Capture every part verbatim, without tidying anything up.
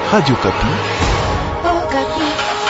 Radio Kapi. Oh, Kapi.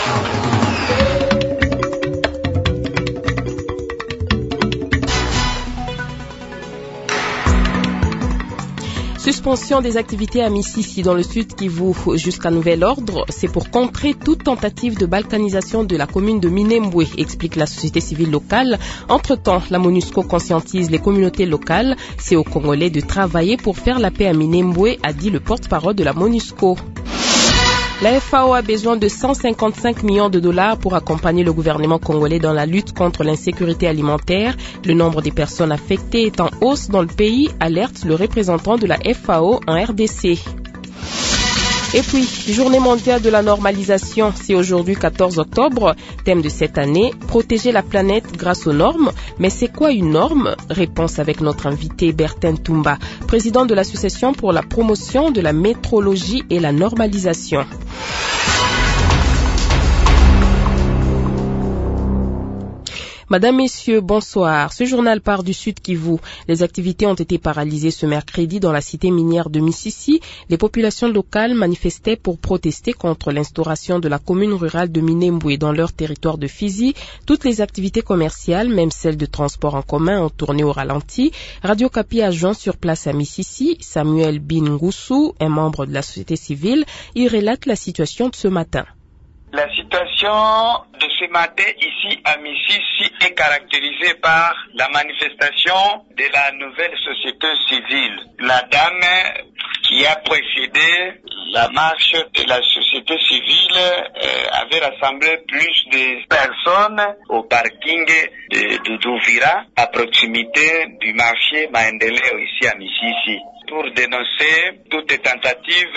Suspension des activités à Mississi dans le sud Kivu jusqu'à nouvel ordre, c'est pour contrer toute tentative de balkanisation de la commune de Minembwe, explique la société civile locale. Entre-temps, la MONUSCO conscientise les communautés locales. C'est aux Congolais de travailler pour faire la paix à Minembwe, a dit le porte-parole de la MONUSCO. La F A O a besoin de cent cinquante-cinq millions de dollars pour accompagner le gouvernement congolais dans la lutte contre l'insécurité alimentaire. Le nombre des personnes affectées est en hausse dans le pays, alerte le représentant de la F A O en R D C. Et puis, journée mondiale de la normalisation, c'est aujourd'hui quatorze octobre. Thème de cette année, protéger la planète grâce aux normes. Mais c'est quoi une norme? Réponse avec notre invité Bertin Toumba, président de l'association pour la promotion de la métrologie et la normalisation. Madame, Messieurs, bonsoir. Ce journal part du Sud Kivu. Les activités ont été paralysées ce mercredi dans la cité minière de Mississi. Les populations locales manifestaient pour protester contre l'instauration de la commune rurale de Minembwe dans leur territoire de Fizi. Toutes les activités commerciales, même celles de transport en commun, ont tourné au ralenti. Radio Kapi agent sur place à Mississi. Samuel Bingusu, un membre de la société civile, il relate la situation de ce matin. La situation de ce matin ici à Mississi est caractérisée par la manifestation de la nouvelle société civile. La dame qui a précédé la marche de la société civile euh, avait rassemblé plus de personnes au parking de Doudouvira à proximité du marché Maendeleo ici à Mississi, pour dénoncer toute tentative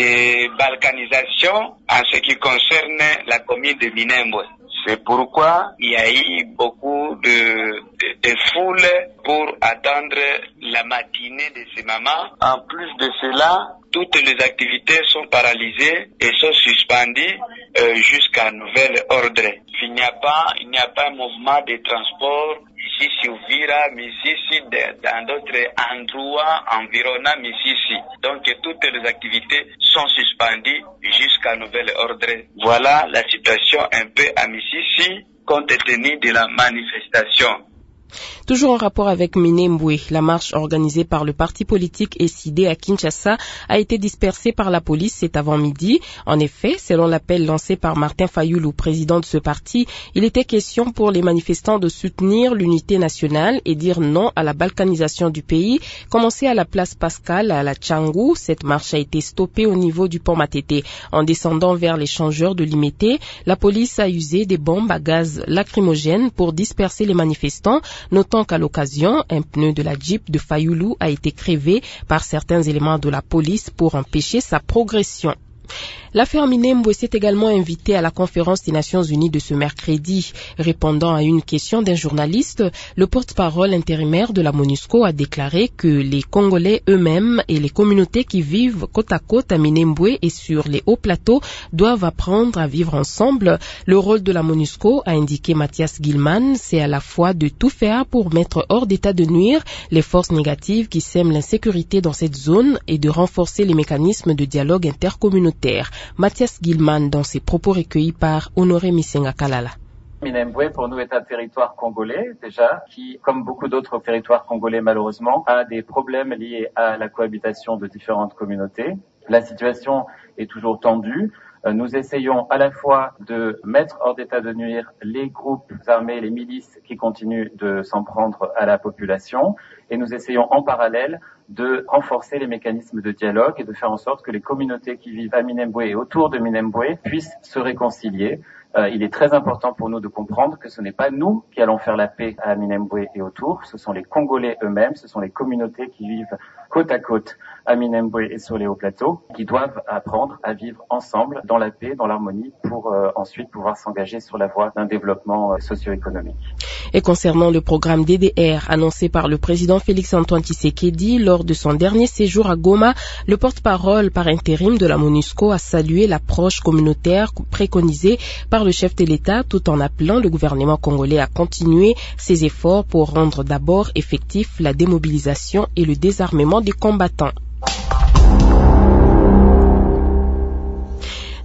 de balkanisation en ce qui concerne la commune de Minembwe. C'est pourquoi il y a eu beaucoup de, de, de foule pour attendre la matinée de ces mamans. En plus de cela, toutes les activités sont paralysées et sont suspendues euh, jusqu'à nouvel ordre. Il n'y a pas, il n'y a pas un mouvement de transport ici sur Vira, Mississi, dans d'autres endroits environnant Mississi. Donc toutes les activités sont suspendues jusqu'à nouvel ordre. Voilà la situation un peu à Mississi compte tenu de la manifestation. Toujours en rapport avec Minembwe, la marche organisée par le parti politique S I D à Kinshasa a été dispersée par la police cet avant-midi. En effet, selon l'appel lancé par Martin Fayoulou, président de ce parti, il était question pour les manifestants de soutenir l'unité nationale et dire non à la balkanisation du pays. Commencée à la place Pascal à la Tchangou, cette marche a été stoppée au niveau du pont Matete. En descendant vers l'échangeur de Limete, la police a usé des bombes à gaz lacrymogène pour disperser les manifestants. Notons qu'à l'occasion, un pneu de la Jeep de Fayoulou a été crevé par certains éléments de la police pour empêcher sa progression. L'affaire Minembwe s'est également invitée à la conférence des Nations Unies de ce mercredi. Répondant à une question d'un journaliste, le porte-parole intérimaire de la MONUSCO a déclaré que les Congolais eux-mêmes et les communautés qui vivent côte à côte à Minembwe et sur les hauts plateaux doivent apprendre à vivre ensemble. Le rôle de la MONUSCO, a indiqué Mathias Gilman, c'est à la fois de tout faire pour mettre hors d'état de nuire les forces négatives qui sèment l'insécurité dans cette zone et de renforcer les mécanismes de dialogue intercommunautaire. Mathias Gilman dans ses propos recueillis par Honoré Misenga Kalala. Minembwe, pour nous, est un territoire congolais, déjà, qui, comme beaucoup d'autres territoires congolais, malheureusement, a des problèmes liés à la cohabitation de différentes communautés. La situation est toujours tendue. Nous essayons à la fois de mettre hors d'état de nuire les groupes armés, les milices qui continuent de s'en prendre à la population, et nous essayons en parallèle de renforcer les mécanismes de dialogue et de faire en sorte que les communautés qui vivent à Minembwe et autour de Minembwe puissent se réconcilier. Euh, il est très important pour nous de comprendre que ce n'est pas nous qui allons faire la paix à Minembwe et autour, ce sont les Congolais eux-mêmes, ce sont les communautés qui vivent côte à côte à Minembwe et sur les hauts plateaux, qui doivent apprendre à vivre ensemble dans la paix, dans l'harmonie, pour euh, ensuite pouvoir s'engager sur la voie d'un développement euh, socio-économique. Et concernant le programme D D R annoncé par le président Félix-Antoine Tshisekedi lors de son dernier séjour à Goma, le porte-parole par intérim de la MONUSCO a salué l'approche communautaire préconisée par le chef de l'État tout en appelant le gouvernement congolais à continuer ses efforts pour rendre d'abord effectif la démobilisation et le désarmement des combattants.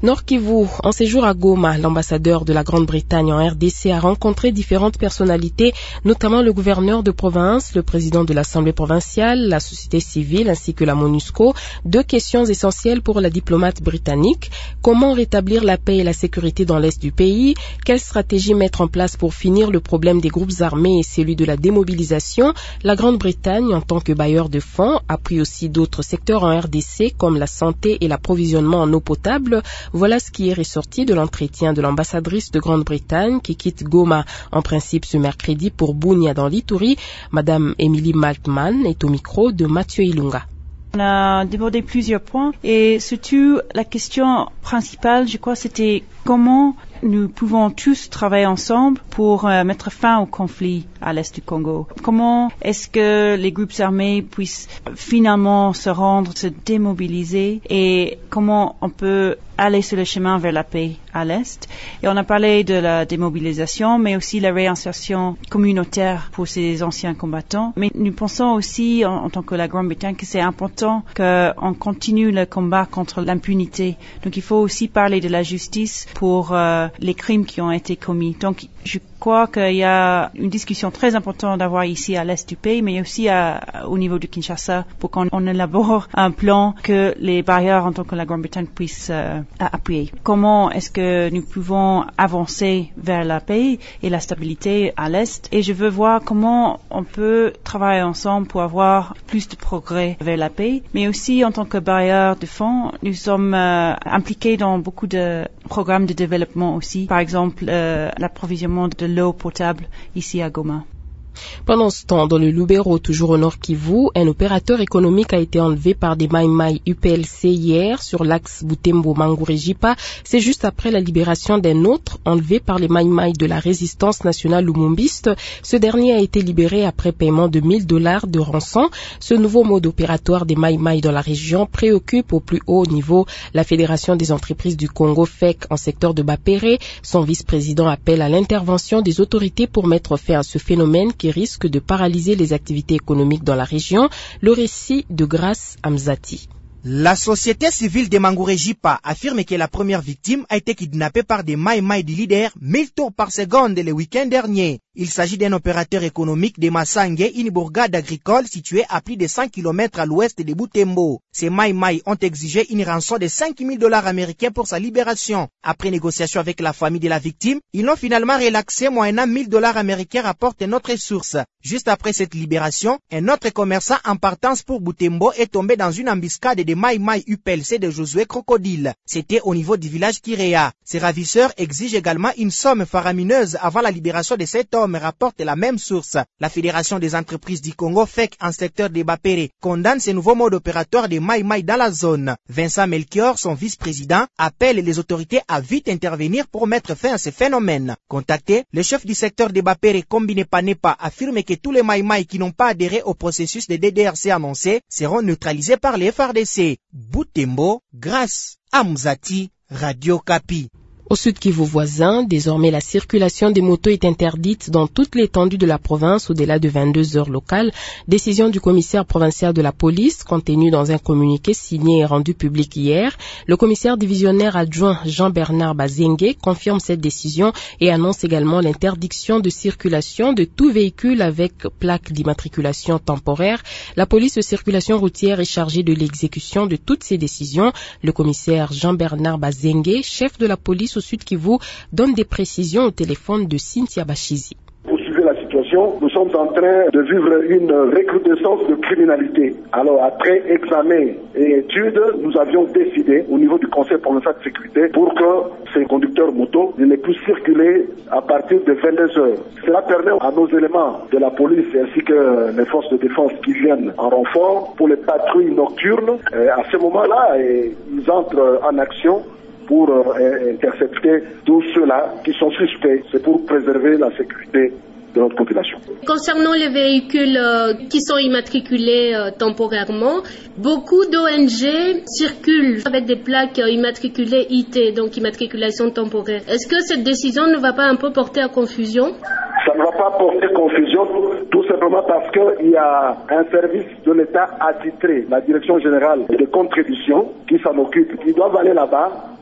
Nord Kivu, en séjour à Goma, l'ambassadeur de la Grande-Bretagne en R D C a rencontré différentes personnalités, notamment le gouverneur de province, le président de l'Assemblée provinciale, la société civile ainsi que la MONUSCO. Deux questions essentielles pour la diplomate britannique. Comment rétablir la paix et la sécurité dans l'est du pays? Quelle stratégie mettre en place pour finir le problème des groupes armés et celui de la démobilisation? La Grande-Bretagne, en tant que bailleur de fonds, appuie aussi d'autres secteurs en R D C comme la santé et l'approvisionnement en eau potable. Voilà ce qui est ressorti de l'entretien de l'ambassadrice de Grande-Bretagne qui quitte Goma en principe ce mercredi pour Bunia dans l'Ituri. Madame Emily Maltman est au micro de Mathieu Ilunga. On a débordé plusieurs points et surtout la question principale, je crois, c'était comment nous pouvons tous travailler ensemble pour euh, mettre fin au conflit à l'est du Congo. Comment est-ce que les groupes armés puissent finalement se rendre, se démobiliser et comment on peut aller sur le chemin vers la paix à l'est. Et on a parlé de la démobilisation, mais aussi la réinsertion communautaire pour ces anciens combattants. Mais nous pensons aussi, en, en tant que la Grande-Bretagne, que c'est important qu'on continue le combat contre l'impunité. Donc il faut aussi parler de la justice pour euh, les crimes qui ont été commis. Donc je crois qu'il y a une discussion très importante d'avoir ici à l'est du pays, mais aussi à, au niveau de Kinshasa pour qu'on on élabore un plan que les barrières en tant que la Grande-Bretagne puissent euh, appuyer. Comment est-ce que nous pouvons avancer vers la paix et la stabilité à l'est? Et je veux voir comment on peut travailler ensemble pour avoir plus de progrès vers la paix. Mais aussi en tant que barrière de fonds, nous sommes euh, impliqués dans beaucoup de programmes de développement aussi. Par exemple, euh, l'approvisionnement de l'eau potable ici à Goma. Pendant ce temps, dans le Lubero, toujours au Nord Kivu, un opérateur économique a été enlevé par des Maïmaï U P L C hier sur l'axe Butembo-Mangourejipa. C'est juste après la libération d'un autre enlevé par les Maïmaï de la résistance nationale lumumbiste. Ce dernier a été libéré après paiement de mille dollars de rançon. Ce nouveau mode opératoire des Maïmaï dans la région préoccupe au plus haut niveau la Fédération des entreprises du Congo F E C en secteur de Bapere. Son vice-président appelle à l'intervention des autorités pour mettre fin à ce phénomène qui risque de paralyser les activités économiques dans la région. Le récit de Grace Amzati. La société civile de Mangourejipa affirme que la première victime a été kidnappée par des maïmaï du leader mille tours par seconde le week-end dernier. Il s'agit d'un opérateur économique de Massangue, une bourgade agricole située à plus de cent kilomètres à l'ouest de Butembo. Ces maïmaï ont exigé une rançon de cinq mille dollars américains pour sa libération. Après négociation avec la famille de la victime, ils l'ont finalement relaxé moyennant mille dollars américains, rapporte notre source. Juste après cette libération, un autre commerçant en partance pour Butembo est tombé dans une embuscade de Maïmaï U P L C de Josué Crocodile. C'était au niveau du village Kirea. Ces ravisseurs exigent également une somme faramineuse avant la libération de cet homme, rapporte la même source. La Fédération des entreprises du Congo F E C en secteur de Bapere condamne ces nouveaux modes opératoires des Maïmaï dans la zone. Vincent Melchior, son vice-président, appelle les autorités à vite intervenir pour mettre fin à ces phénomènes. Contacté, le chef du secteur de Bapere, Combine Panepa, affirme que tous les Maïmaï qui n'ont pas adhéré au processus de D D R C annoncé seront neutralisés par les F R D C. Butembo, Grace Amzati, Radio Kapi. Au sud Kivu voisin, désormais la circulation des motos est interdite dans toute l'étendue de la province au-delà de vingt-deux heures locales. Décision du commissaire provincial de la police contenue dans un communiqué signé et rendu public hier. Le commissaire divisionnaire adjoint Jean-Bernard Bazengue confirme cette décision et annonce également l'interdiction de circulation de tout véhicule avec plaque d'immatriculation temporaire. La police de circulation routière est chargée de l'exécution de toutes ces décisions. Le commissaire Jean-Bernard Bazengue, chef de la police au Sud Kivu, donne des précisions au téléphone de Cynthia Bachizi. Pour suivre la situation, nous sommes en train de vivre une recrudescence de criminalité. Alors, après examen et études, nous avions décidé au niveau du Conseil provincial de sécurité pour que ces conducteurs motos ne puissent circuler à partir de vingt-deux heures. Cela permet à nos éléments de la police ainsi que les forces de défense qui viennent en renfort pour les patrouilles nocturnes. Et à ce moment-là, ils entrent en action pour euh, intercepter tous ceux-là qui sont suspects. C'est pour préserver la sécurité de notre population. Concernant les véhicules euh, qui sont immatriculés euh, temporairement, beaucoup d'O N G circulent avec des plaques euh, immatriculées I T, donc immatriculation temporaire. Est-ce que cette décision ne va pas un peu porter à confusion? Ça ne va pas porter confusion, tout simplement parce qu'il y a un service de l'État attitré, la Direction générale de contribution, qui s'en occupe. Ils doivent aller là-bas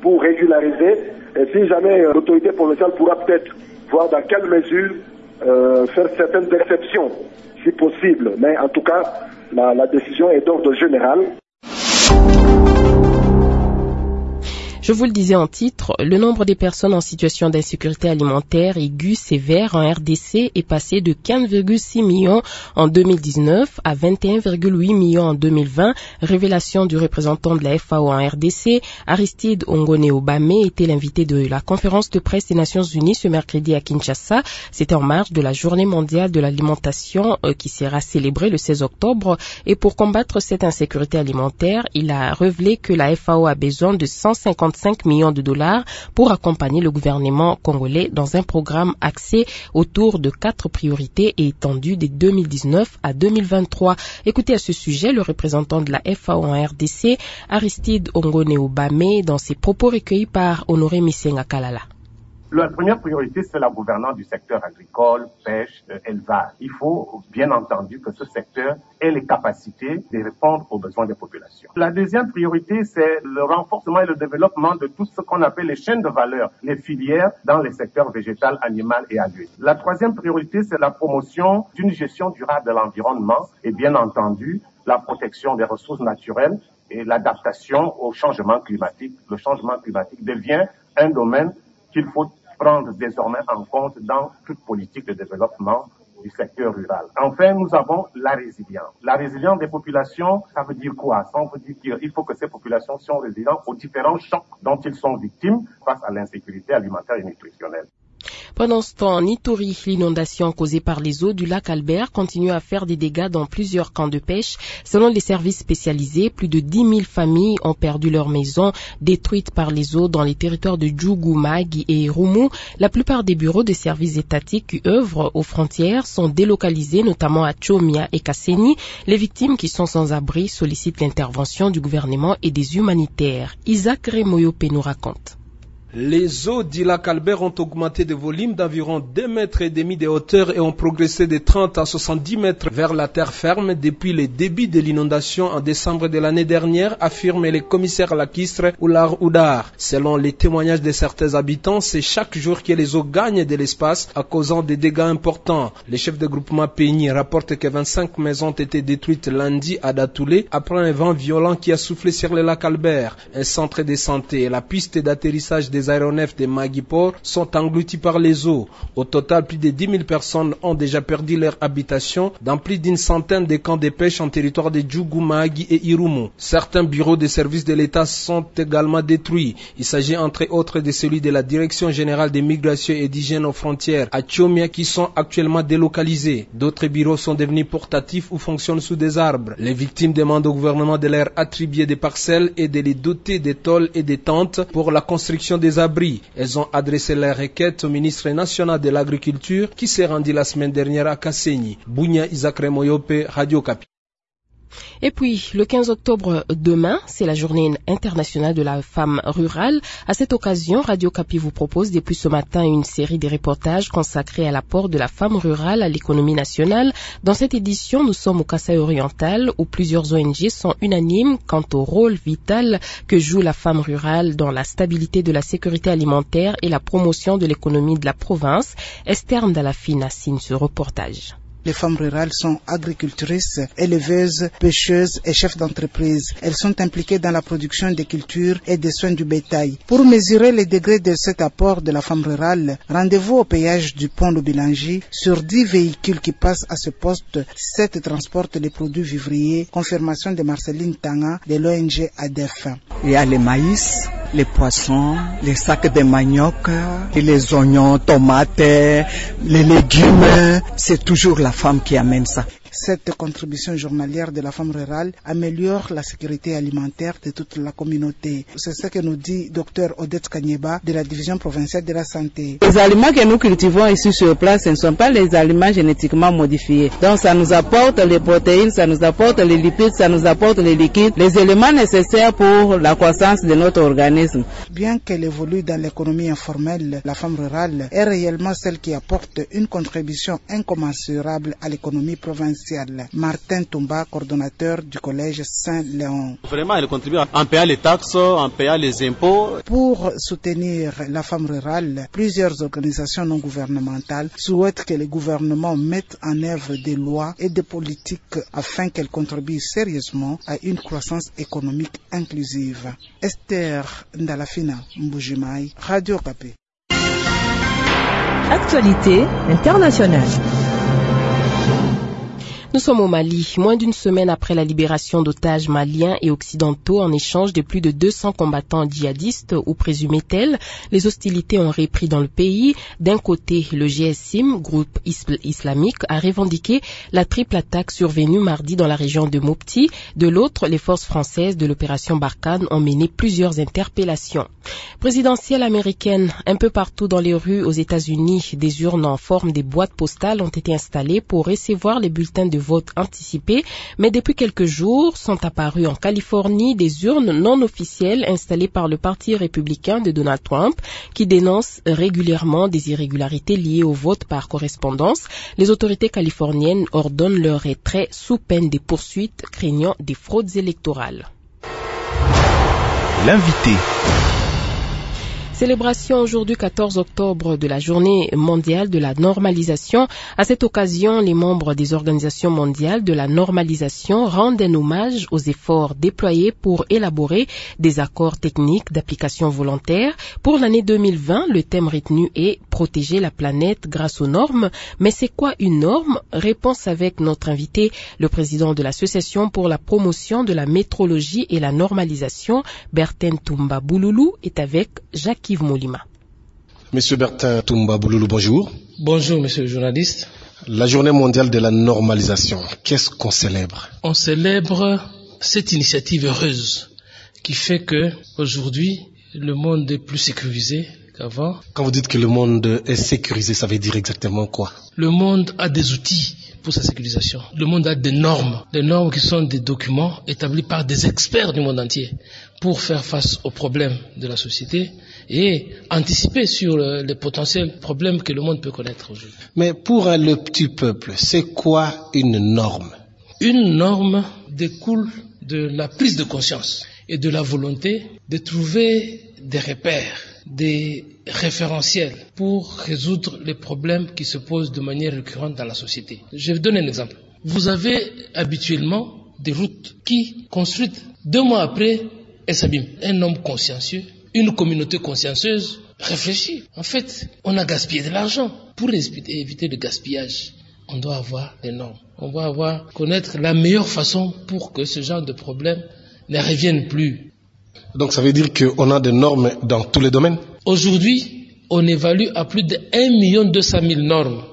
pour régulariser. Et si jamais euh, l'autorité provinciale pourra peut-être voir dans quelle mesure euh, faire certaines exceptions, si possible. Mais en tout cas, la, la décision est d'ordre général. Je vous le disais en titre, le nombre des personnes en situation d'insécurité alimentaire aiguë sévère en R D C est passé de quinze virgule six millions en deux mille dix-neuf à vingt et un virgule huit millions en deux mille vingt. Révélation du représentant de la F A O en R D C, Aristide Ongone-Obame était l'invité de la conférence de presse des Nations Unies ce mercredi à Kinshasa. C'était en marge de la Journée mondiale de l'alimentation euh, qui sera célébrée le seize octobre. Et pour combattre cette insécurité alimentaire, il a révélé que la F A O a besoin de cent cinquante cinq millions de dollars pour accompagner le gouvernement congolais dans un programme axé autour de quatre priorités et étendu de deux mille dix-neuf à deux mille vingt-trois. Écoutez à ce sujet le représentant de la F A O en R D C, Aristide Ongone-Obame, dans ses propos recueillis par Honoré Misenga Kalala. La première priorité, c'est la gouvernance du secteur agricole, pêche, euh, élevage. Il faut bien entendu que ce secteur ait les capacités de répondre aux besoins des populations. La deuxième priorité, c'est le renforcement et le développement de tout ce qu'on appelle les chaînes de valeur, les filières dans les secteurs végétal, animal et agriculture. La troisième priorité, c'est la promotion d'une gestion durable de l'environnement et bien entendu la protection des ressources naturelles et l'adaptation au changement climatique. Le changement climatique devient un domaine qu'il faut prendre désormais en compte dans toute politique de développement du secteur rural. Enfin, nous avons la résilience. La résilience des populations, ça veut dire quoi? Ça veut dire qu'il faut que ces populations soient résilientes aux différents chocs dont ils sont victimes face à l'insécurité alimentaire et nutritionnelle. Pendant ce temps, en Ituri, l'inondation causée par les eaux du lac Albert continue à faire des dégâts dans plusieurs camps de pêche. Selon les services spécialisés, plus de dix mille familles ont perdu leurs maisons détruites par les eaux dans les territoires de Djougou, Magui et Irumu. La plupart des bureaux de services étatiques qui œuvrent aux frontières sont délocalisés, notamment à Tchomia et Kasseni. Les victimes qui sont sans abri sollicitent l'intervention du gouvernement et des humanitaires. Isaac Remoyope nous raconte. Les eaux du lac Albert ont augmenté de volume d'environ deux mètres et demi de hauteur et ont progressé de trente à soixante-dix mètres vers la terre ferme depuis le début de l'inondation en décembre de l'année dernière, affirme le commissaire lacustre Oular Oudar. Selon les témoignages de certains habitants, c'est chaque jour que les eaux gagnent de l'espace en causant des dégâts importants. Le chef de groupement Peigny rapporte que vingt-cinq maisons ont été détruites lundi à Datoulé après un vent violent qui a soufflé sur le lac Albert. Un centre de santé et la piste d'atterrissage des Les aéronefs de Magui-Port sont engloutis par les eaux. Au total, plus de dix mille personnes ont déjà perdu leur habitation dans plus d'une centaine de camps de pêche en territoire de Djougou, Magui et Irumu. Certains bureaux de services de l'État sont également détruits. Il s'agit entre autres de celui de la Direction générale des migrations et d'hygiène aux frontières à Tchomia qui sont actuellement délocalisés. D'autres bureaux sont devenus portatifs ou fonctionnent sous des arbres. Les victimes demandent au gouvernement de leur attribuer des parcelles et de les doter des tôles et des tentes pour la construction des abris. Elles ont adressé leur requête au ministre national de l'Agriculture qui s'est rendu la semaine dernière à Kasseni. Bounia Isakre Moyope, Radio Kapi. Et puis, le quinze octobre demain, c'est la journée internationale de la femme rurale. À cette occasion, Radio Kapi vous propose depuis ce matin une série de reportages consacrés à l'apport de la femme rurale à l'économie nationale. Dans cette édition, nous sommes au Kasaï oriental où plusieurs O N G sont unanimes quant au rôle vital que joue la femme rurale dans la stabilité de la sécurité alimentaire et la promotion de l'économie de la province. Esther Ndalafina signe ce reportage. Les femmes rurales sont agricultrices, éleveuses, pêcheuses et chefs d'entreprise. Elles sont impliquées dans la production des cultures et des soins du bétail. Pour mesurer les degrés de cet apport de la femme rurale, rendez-vous au péage du pont Lubilangi. Sur dix véhicules qui passent à ce poste, sept transportent les produits vivriers. Confirmation de Marceline Tanga de l'O N G A D E F. Il y a les maïs, les poissons, les sacs de manioc, les oignons, tomates, les légumes. C'est toujours la femme qui amène ça. Cette contribution journalière de la femme rurale améliore la sécurité alimentaire de toute la communauté. C'est ce que nous dit Dr Odette Kanyeba de la division provinciale de la santé. Les aliments que nous cultivons ici sur place, ce ne sont pas les aliments génétiquement modifiés. Donc ça nous apporte les protéines, ça nous apporte les lipides, ça nous apporte les liquides, les éléments nécessaires pour la croissance de notre organisme. Bien qu'elle évolue dans l'économie informelle, la femme rurale est réellement celle qui apporte une contribution incommensurable à l'économie provinciale. provincial. Martin Tomba, coordonnateur du collège Saint-Léon. Vraiment, elle contribue en payant les taxes, en payant les impôts. Pour soutenir la femme rurale, plusieurs organisations non gouvernementales souhaitent que les gouvernements mettent en œuvre des lois et des politiques afin qu'elles contribuent sérieusement à une croissance économique inclusive. Esther Ndalafina, Mbujimai, Radio Kapé. Actualité internationale. Nous sommes au Mali, moins d'une semaine après la libération d'otages maliens et occidentaux en échange de plus de deux cents combattants djihadistes ou présumés tels. Les hostilités ont repris dans le pays. D'un côté, le G S I M, groupe islamique, a revendiqué la triple attaque survenue mardi dans la région de Mopti. De l'autre, les forces françaises de l'opération Barkhane ont mené plusieurs interpellations. Présidentielle américaine, un peu partout dans les rues aux États-Unis, des urnes en forme des boîtes postales ont été installées pour recevoir les bulletins de vote anticipés, mais depuis quelques jours sont apparues en Californie des urnes non officielles installées par le Parti républicain de Donald Trump qui dénonce régulièrement des irrégularités liées au vote par correspondance. Les autorités californiennes ordonnent leur retrait sous peine des poursuites craignant des fraudes électorales. L'invité. Célébration aujourd'hui quatorze octobre de la journée mondiale de la normalisation. À cette occasion, les membres des organisations mondiales de la normalisation rendent un hommage aux efforts déployés pour élaborer des accords techniques d'application volontaire. Pour l'année deux mille vingt, le thème retenu est protéger la planète grâce aux normes. Mais c'est quoi une norme? Réponse avec notre invité, le président de l'association pour la promotion de la métrologie et la normalisation, Bertin Toumba Bouloulou, est avec Jacques Molima. Monsieur Bertin Toumba Bouloulou, bonjour. Bonjour, monsieur le journaliste. La journée mondiale de la normalisation, qu'est-ce qu'on célèbre? On célèbre cette initiative heureuse qui fait que aujourd'hui le monde est plus sécurisé qu'avant. Quand vous dites que le monde est sécurisé, ça veut dire exactement quoi? Le monde a des outils pour sa sécurisation. Le monde a des normes, des normes qui sont des documents établis par des experts du monde entier pour faire face aux problèmes de la société et anticiper sur le, les potentiels problèmes que le monde peut connaître aujourd'hui. Mais pour le petit peuple, c'est quoi une norme? Une norme découle de la prise de conscience et de la volonté de trouver des repères, des référentiels pour résoudre les problèmes qui se posent de manière récurrente dans la société. Je vais vous donner un exemple. Vous avez habituellement des routes qui, construites deux mois après, elles s'abîment. Un homme consciencieux, une communauté consciencieuse réfléchit. En fait, on a gaspillé de l'argent. Pour éviter le gaspillage, on doit avoir des normes. On doit avoir, connaître la meilleure façon pour que ce genre de problème ne revienne plus. Donc ça veut dire qu'on a des normes dans tous les domaines? Aujourd'hui, on évalue à plus de un million deux cent mille normes.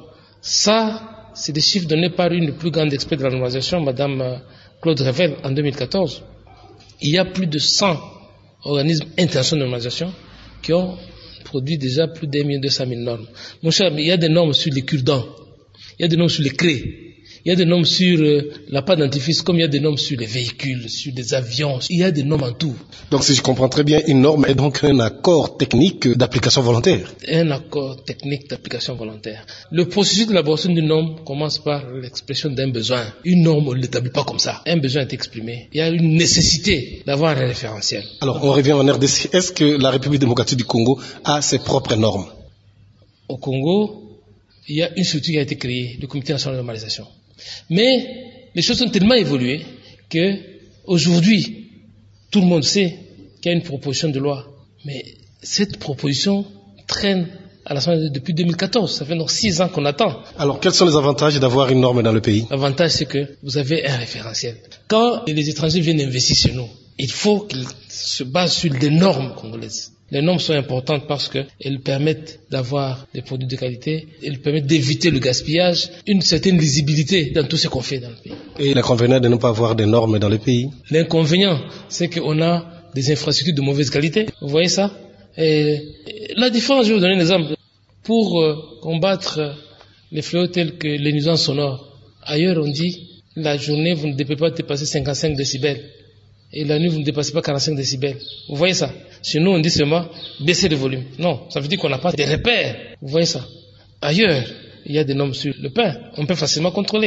Ça, c'est des chiffres donnés par une des plus grandes experts de la normalisation, Madame Claude Revel, en deux mille quatorze. Il y a plus de cent organismes internationaux de normalisation qui ont produit déjà plus d'un million deux cent mille normes. Mon cher, il y a des normes sur les cure-dents, il y a des normes sur les craies, il y a des normes sur euh, la pâte dentifrice, comme il y a des normes sur les véhicules, sur les avions, il y a des normes en tout. Donc si je comprends très bien, une norme est donc un accord technique d'application volontaire. Un accord technique d'application volontaire. Le processus d'élaboration d'une norme commence par l'expression d'un besoin. Une norme, on ne l'établit pas comme ça. Un besoin est exprimé. Il y a une nécessité d'avoir un référentiel. Alors on revient en R D C. Est-ce que la République démocratique du Congo a ses propres normes? Au Congo, il y a une structure qui a été créée, le Comité national de normalisation. Mais les choses ont tellement évolué que aujourd'hui, tout le monde sait qu'il y a une proposition de loi. Mais cette proposition traîne à l'Assemblée depuis deux mille quatorze. Ça fait donc six ans qu'on attend. Alors, quels sont les avantages d'avoir une norme dans le pays? L'avantage, c'est que vous avez un référentiel. Quand les étrangers viennent investir chez nous, il faut qu'ils se basent sur des normes congolaises. Les normes sont importantes parce qu'elles permettent d'avoir des produits de qualité, elles permettent d'éviter le gaspillage, une certaine lisibilité dans tout ce qu'on fait dans le pays. Et l'inconvénient de ne pas avoir des normes dans le pays? L'inconvénient, c'est qu'on a des infrastructures de mauvaise qualité. Vous voyez ça? Et la différence, je vais vous donner un exemple. Pour euh, combattre les fléaux tels que les nuisances sonores, ailleurs on dit, la journée vous ne devez pas dépasser cinquante-cinq décibels. Et la nuit, vous ne dépassez pas quarante-cinq décibels. Vous voyez ça? Chez nous, on dit seulement baisser le volume. Non, ça veut dire qu'on n'a pas de repères. Vous voyez ça? Ailleurs, il y a des normes sur le pain. On peut facilement contrôler.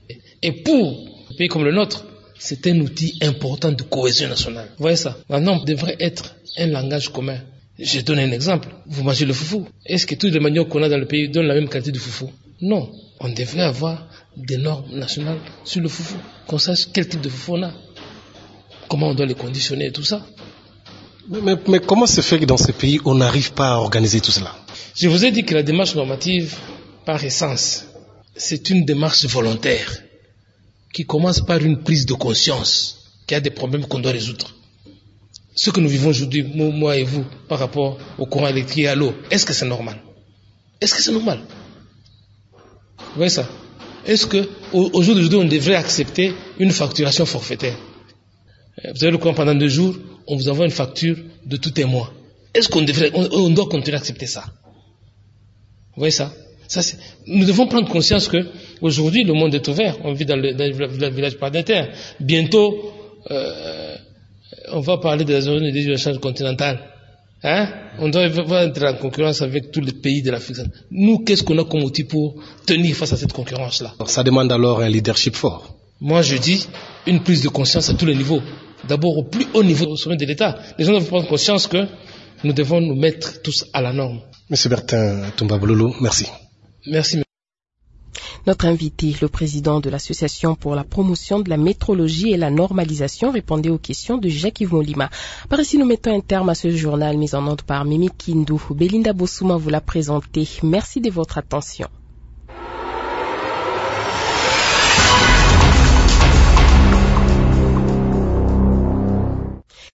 Et pour un pays comme le nôtre, c'est un outil important de cohésion nationale. Vous voyez ça? La norme devrait être un langage commun. Je donne un exemple. Vous mangez le foufou. Est-ce que tous les maniocs qu'on a dans le pays donnent la même qualité de foufou? Non. On devrait avoir des normes nationales sur le foufou. Qu'on sache quel type de foufou on a. Comment on doit les conditionner et tout ça. Mais, mais, mais comment se fait que dans ces pays, on n'arrive pas à organiser tout cela? Je vous ai dit que la démarche normative, par essence, c'est une démarche volontaire qui commence par une prise de conscience qu'il y a des problèmes qu'on doit résoudre. Ce que nous vivons aujourd'hui, moi et vous, par rapport au courant électrique et à l'eau, est-ce que c'est normal? Est-ce que c'est normal? Vous voyez ça? Est-ce que au jour d'aujourd'hui, on devrait accepter une facturation forfaitaire? Vous avez le courant pendant deux jours, on vous envoie une facture de tout un mois. Est-ce qu'on devrait, on, on doit continuer à accepter ça? Vous voyez ça? Ça c'est, nous devons prendre conscience que aujourd'hui le monde est ouvert. On vit dans le, dans le village planétaire. Bientôt, euh, on va parler de la zone d'échange continentale. Hein? On doit entrer en concurrence avec tous les pays de l'Afrique. Nous, qu'est-ce qu'on a comme outil pour tenir face à cette concurrence-là? Ça demande alors un leadership fort. Moi, je dis une prise de conscience à tous les niveaux. D'abord au plus haut niveau, au sommet de l'État. Les gens doivent prendre conscience que nous devons nous mettre tous à la norme. Monsieur Bertin Tombabololo, merci. Merci. Notre invité, le président de l'Association pour la promotion de la métrologie et la normalisation, répondait aux questions de Jacques-Yves Molima. Par ici, nous mettons un terme à ce journal mis en onde par Mimi Kindou. Belinda Bossouma vous l'a présenté. Merci de votre attention.